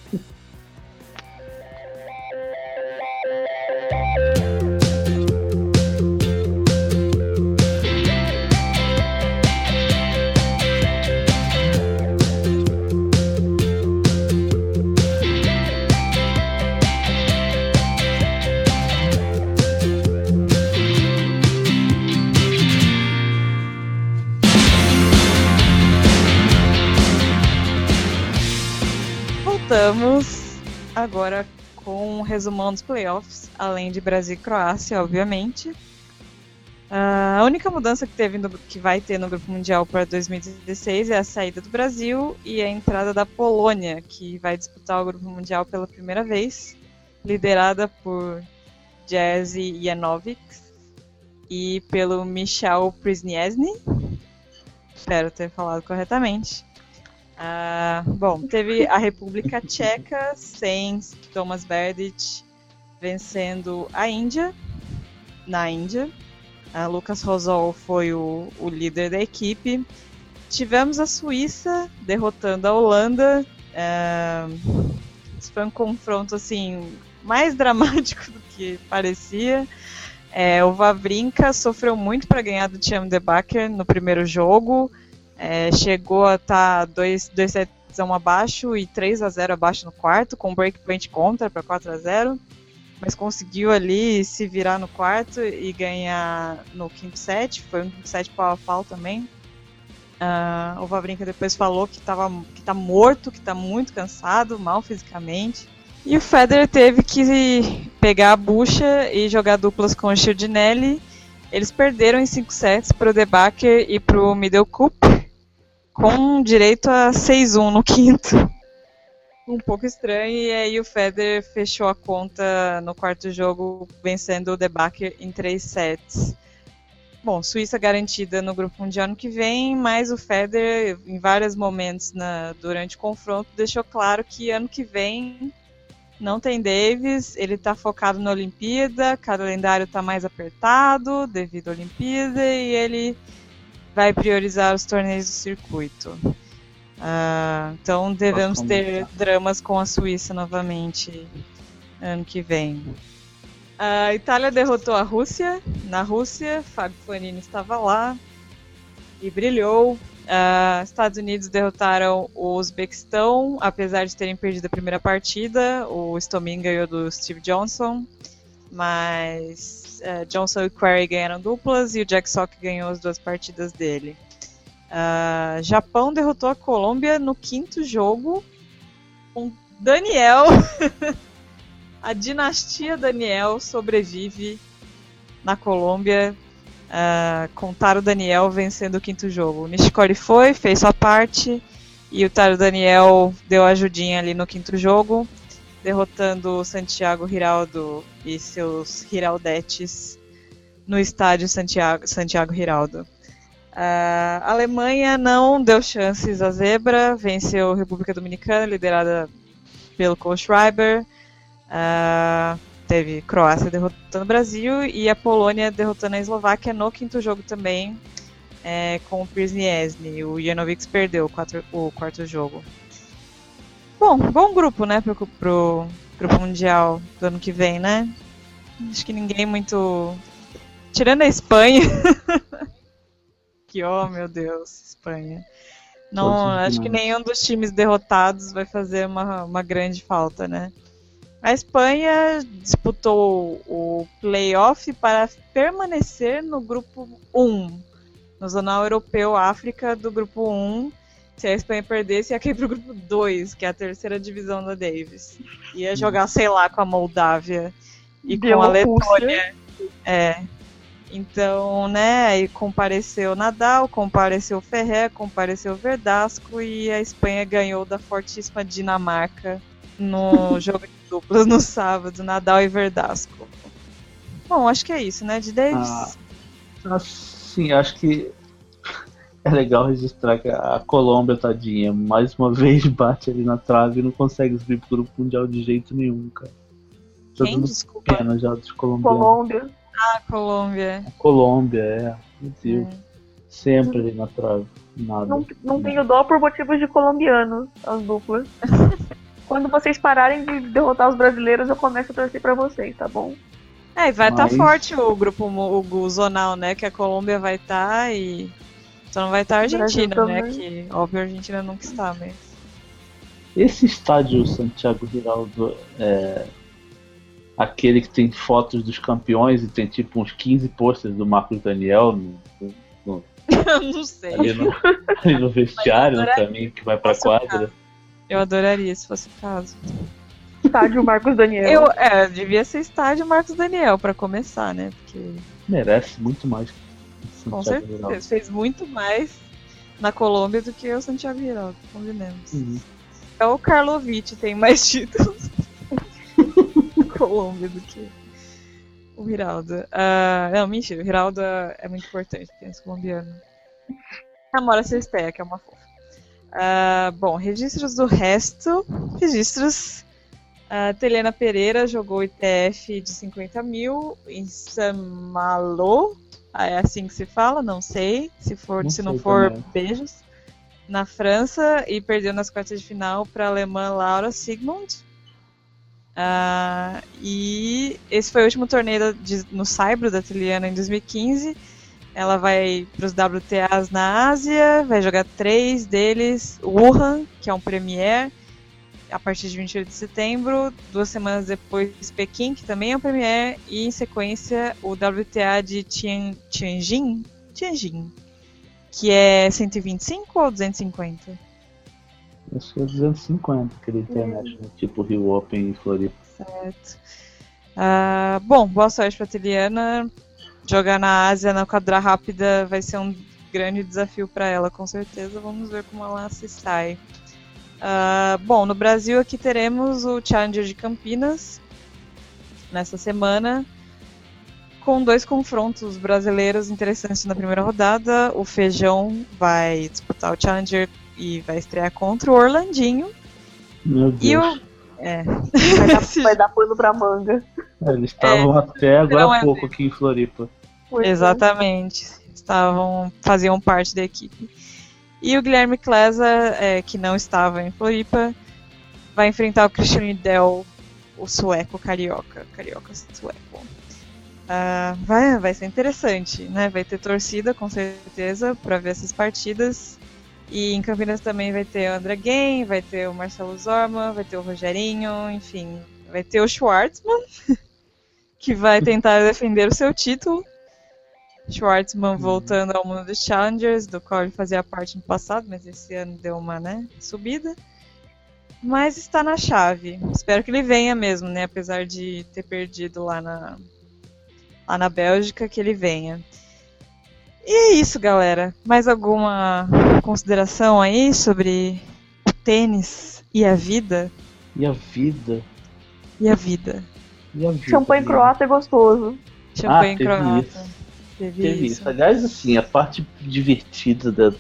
Voltamos agora com um resumão dos playoffs, além de Brasil e Croácia, obviamente. Uh, a única mudança que, teve no, que vai ter no Grupo Mundial para dois mil e dezesseis é a saída do Brasil e a entrada da Polônia, que vai disputar o Grupo Mundial pela primeira vez, liderada por Jerzy Janowicz e pelo Michał Przesniewski. Espero ter falado corretamente. Uh, bom, teve a República Tcheca sem Tomáš Berdych vencendo a Índia, na Índia. Uh, Lucas Rosol foi o, o líder da equipe. Tivemos a Suíça derrotando a Holanda. Uh, isso foi um confronto assim, mais dramático do que parecia. É, o Wawrinka sofreu muito para ganhar do Thiam de Backer no primeiro jogo. É, chegou a estar dois sets a um abaixo e três a zero abaixo no quarto, com breakpoint contra para quatro a zero, mas conseguiu ali se virar no quarto e ganhar no quinto set. Foi um set pau a pau também. Uh, o Wawrinka depois falou que estava que tá morto, que está muito cansado, mal fisicamente. E o Federer teve que pegar a bucha e jogar duplas com o Chiodinelli. Eles perderam em cinco sets para o de Backer e para o Middlecup, com direito a seis a um no quinto. Um pouco estranho, e aí o Federer fechou a conta no quarto jogo, vencendo o de Backer em três sets. Bom, Suíça garantida no Grupo Mundial ano que vem, mas o Federer, em vários momentos na, durante o confronto, deixou claro que ano que vem não tem Davis, ele está focado na Olimpíada, o calendário está mais apertado devido à Olimpíada, e ele vai priorizar os torneios do circuito. Uh, então devemos ter dramas com a Suíça novamente ano que vem. A Itália derrotou a Rússia. Na Rússia, Fabio Fognini estava lá e brilhou. Uh, Estados Unidos derrotaram o Uzbequistão, apesar de terem perdido a primeira partida. O Stomin ganhou do Steve Johnson, mas Uh, Johnson e Querrey ganharam duplas e o Jack Sock ganhou as duas partidas dele. Uh, Japão derrotou a Colômbia no quinto jogo com Daniel. A dinastia Daniel sobrevive na Colômbia, uh, com Taro Daniel vencendo o quinto jogo. O Nishikori foi, fez sua parte e o Taro Daniel deu ajudinha ali no quinto jogo, derrotando o Santiago Giraldo e seus Giraldetes no estádio Santiago, Santiago Giraldo. Uh, a Alemanha não deu chances à zebra, venceu a República Dominicana, liderada pelo Kohlschreiber. Uh, teve Croácia derrotando o Brasil e a Polônia derrotando a Eslováquia no quinto jogo também. é, com o Przniesny. O Janovic perdeu o, quatro, o quarto jogo. Bom, bom grupo, né, pro, pro, pro Mundial do ano que vem, né? Acho que ninguém muito... Tirando a Espanha... que, oh meu Deus, Espanha. Não, acho que nenhum dos times derrotados vai fazer uma, uma grande falta, né? A Espanha disputou o playoff para permanecer no grupo um, no Zonal Europeu África do grupo um. Se a Espanha perdesse, ia cair pro grupo dois, que é a terceira divisão da Davis. Ia jogar, sei lá, com a Moldávia e com a Letônia. É. Então, né, aí compareceu Nadal, compareceu Ferrer, compareceu Verdasco e a Espanha ganhou da fortíssima Dinamarca no jogo de duplas no sábado, Nadal e Verdasco. Bom, acho que é isso, né, de Davis? Ah, sim, acho que é legal registrar que a Colômbia, tadinha, mais uma vez bate ali na trave e não consegue subir pro grupo mundial de jeito nenhum, cara. Quem? Desculpa. Pena já dos colombianos. Colômbia. Ah, Colômbia. A Colômbia, é. Meu Deus. É. Sempre ali na trave. Nada. Não, não tenho dó por motivos de colombiano, as duplas. Quando vocês pararem de derrotar os brasileiros, eu começo a torcer pra vocês, tá bom? É, e vai estar Mas... tá forte o grupo o, o zonal, né? Que a Colômbia vai estar tá e... Só não vai estar tá a Argentina, né? Que, óbvio, a Argentina nunca está, mas... Esse estádio Santiago Giraldo é... aquele que tem fotos dos campeões e tem tipo uns quinze posters do Marcos Daniel no, no, não sei. Ali, no, ali no vestiário, no caminho que vai pra quadra. Eu adoraria se fosse o caso. Estádio Marcos Daniel. Eu, é, devia ser estádio Marcos Daniel pra começar, né? Porque... merece muito mais. Com certeza. Giraldo. Fez muito mais na Colômbia do que o Santiago Giraldo, combinemos. Uhum. É o Karlovic tem mais títulos. Colômbia do que o Giraldo. Uh, não, mentira, o Giraldo é muito importante, tem esse colombiano. Amora Cesteia, que é uma fofa. Uh, bom, registros do resto. Registros. Uh, Telena Pereira jogou I T F de cinquenta mil em Saint-Malo. Ah, é assim que se fala, não sei. Se, for, não se não for, também. Beijos. Na França e perdeu nas quartas de final para a alemã Laura Sigmund. Uh, e esse foi o último torneio de, no Saibro da Teliana em dois mil e quinze. Ela vai para os W T As na Ásia, vai jogar três deles, Wuhan, que é um Premier, a partir de vinte e oito de setembro, duas semanas depois Pequim, que também é um Premier, e em sequência o W T A de Tian, Tianjin, Tianjin, que é cento e vinte e cinco ou duzentos e cinquenta? Acho que é duzentos e cinquenta, aquele internet, né? Tipo Rio Open e Floripa. Certo. Uh, bom, boa sorte pra Teliana. Jogar na Ásia, na quadra rápida, vai ser um grande desafio para ela, com certeza. Vamos ver como ela se sai. Uh, bom, no Brasil aqui teremos o Challenger de Campinas nessa semana, com dois confrontos brasileiros interessantes na primeira rodada. O Feijão vai disputar o Challenger e vai estrear contra o Orlandinho. Meu Deus. E o... é. Vai dar, vai dar pano pra manga. É, eles estavam é, até agora há pouco aqui em Floripa. Exatamente. Estavam, faziam parte da equipe. E o Guilherme Klesa, é, que não estava em Floripa, vai enfrentar o Christian Liddell, o sueco carioca. Carioca sueco. Uh, vai, vai ser interessante, né? Vai ter torcida, com certeza, para ver essas partidas. E em Campinas também vai ter o André Guem, vai ter o Marcelo Zorma, vai ter o Rogerinho, enfim. Vai ter o Schwartzman, que vai tentar defender o seu título. Schwartzman voltando ao mundo dos Challengers, do qual ele fazia parte no passado, mas esse ano deu uma, né, subida. Mas está na chave. Espero que ele venha mesmo, né, apesar de ter perdido lá na, lá na Bélgica, que ele venha. E é isso, galera. Mais alguma consideração aí sobre o tênis e a vida? E a vida? E a vida? E a vida? Champanhe croata é gostoso. Champanhe ah, croata. Isso. Teve, Teve isso. isso. Aliás, assim, a parte divertida da,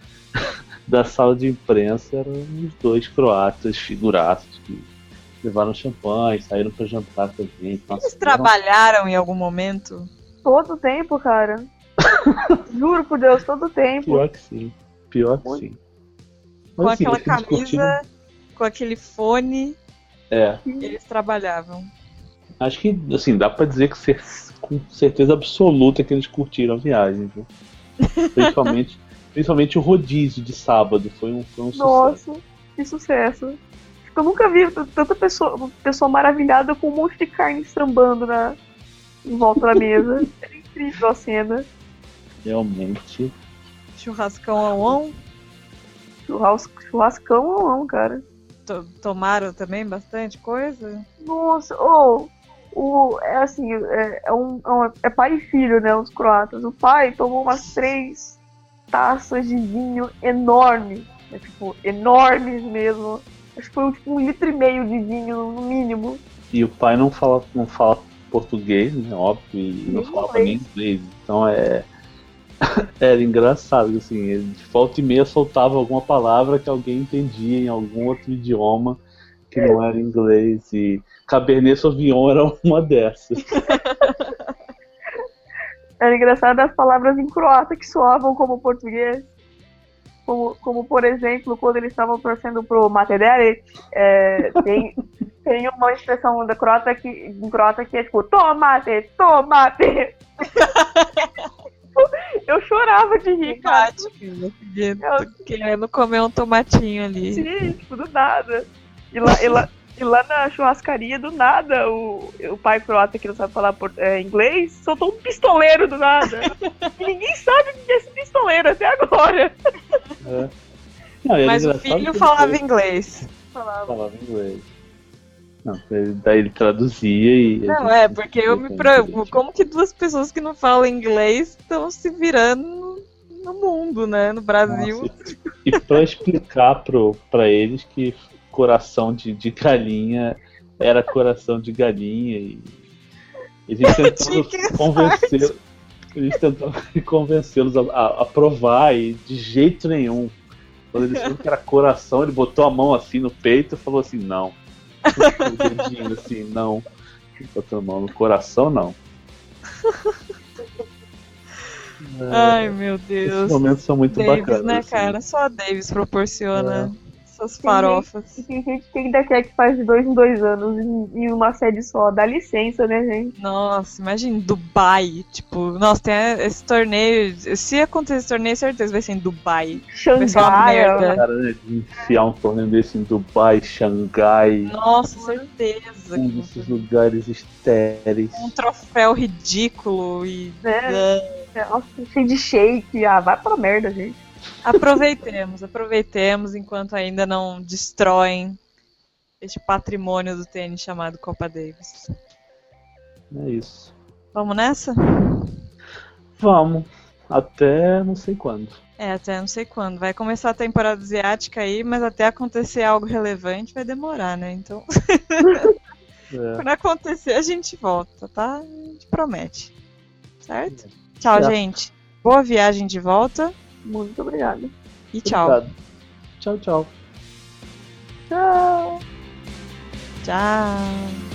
da sala de imprensa eram os dois croatas figuraços que levaram champanhe, saíram pra jantar com a gente. Nossa, eles trabalharam em algum momento? Todo tempo, cara. Juro por Deus, todo tempo. Pior que sim. Pior que sim. Com Mas, assim, aquela acho que eles curtiram- camisa, com aquele fone, É. eles trabalhavam. Acho que, assim, dá pra dizer que cer- com certeza absoluta que eles curtiram a viagem, viu? Principalmente, principalmente o rodízio de sábado. Foi um, foi um sucesso. Nossa, que sucesso. Eu nunca vi t- tanta pessoa, pessoa maravilhada com um monte de carne estrambando na, em volta da mesa. Era incrível a cena. Realmente. Churrascão ao on. Churras, churrascão ou não, cara. To- tomaram também bastante coisa? Nossa, oh, o, é assim, é, é um, é um- é pai e filho, né, os croatas. O pai tomou umas três taças de vinho enorme, né, tipo, enormes mesmo. Acho que foi tipo um litro e meio de vinho, no mínimo. E o pai não fala, não fala português, né? Óbvio, e não Nem falava nem inglês. Então é. Era engraçado, assim, ele de volta e meia soltava alguma palavra que alguém entendia em algum outro idioma que não era inglês. E Cabernet Sauvignon era uma dessas. Era engraçado as palavras em croata que soavam como português. Como, como por exemplo, quando eles estavam torcendo pro Matedere, é, tem, tem uma expressão da croata que, em croata que é tipo, tomate, tomate. Eu chorava de rir, cara. Tomate, filho. Tô querendo comer um tomatinho ali. Sim, tipo, do nada. E lá, e lá, e lá na churrascaria, do nada, o, o pai croata que não sabe falar por, é, inglês soltou um pistoleiro do nada. E ninguém sabe o que é esse pistoleiro até agora. É. Não, e era Mas o engraçado que filho ele falava inglês. Falava. falava inglês. Não, ele- daí ele traduzia e. a Não, gente é, porque eu me entendia preocupo. direitinho. Como que duas pessoas que não falam inglês estão se virando no, no mundo, né? No Brasil. Nossa, e pra explicar pro, pra eles que coração de, de galinha era coração de galinha e eles Tinha tentando que convencer, eles tentando convencê-los a, a, a provar e de jeito nenhum. Quando eles viram que era coração, ele botou a mão assim no peito e falou assim, não. Puxou o dedinho assim, não. Botou a mão no coração, não. Ai, meu Esses Deus. momentos são muito Davis, bacanas. né, assim. cara? Só a Davis proporciona essas Tem farofas. E tem gente que ainda quer que faz de dois em dois anos em, em uma sede só. Dá licença, né, gente? Nossa, imagina Dubai. Tipo, nossa, tem esse torneio. Se acontecer esse torneio, certeza vai ser em Dubai. Pessoal, Xangai. merda. Cara, né, de enfiar um torneio desse em Dubai, Xangai, Nossa, certeza. um desses lugares estéreis. Um troféu ridículo e. Né? Nossa, cheio de shake. Ah, vai pra merda, gente. Aproveitemos, aproveitemos enquanto ainda não destroem este patrimônio do tênis chamado Copa Davis. É isso. Vamos nessa? Vamos. Até não sei quando. É, até não sei quando. Vai começar a temporada asiática aí, mas até acontecer algo relevante vai demorar, né? Então, É. quando acontecer, a gente volta, tá? A gente promete. Certo? Tchau, Certo. gente. Boa viagem de volta Muito obrigada. e tchau. Obrigado. Tchau, tchau. Tchau. Tchau.